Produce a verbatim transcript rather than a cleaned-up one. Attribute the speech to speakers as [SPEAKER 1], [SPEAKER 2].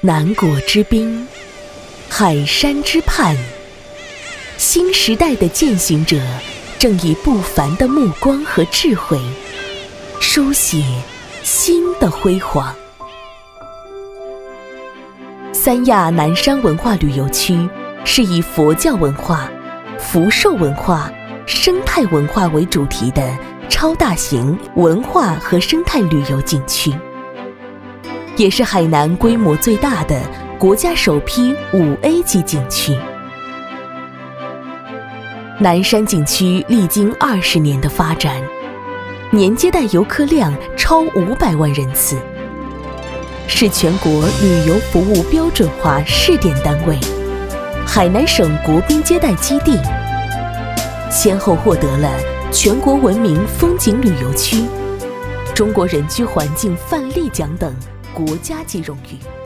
[SPEAKER 1] 南国之滨，海山之畔，新时代的践行者正以不凡的目光和智慧，书写新的辉煌。三亚南山文化旅游区是以佛教文化、福寿文化、生态文化为主题的超大型文化和生态旅游景区，也是海南规模最大的国家首批五 A 级景区。南山景区历经二十年的发展，年接待游客量超五百万人次，是全国旅游服务标准化试点单位、海南省国宾接待基地，先后获得了全国闻名风景旅游区、中国人居环境范例奖等国家级荣誉。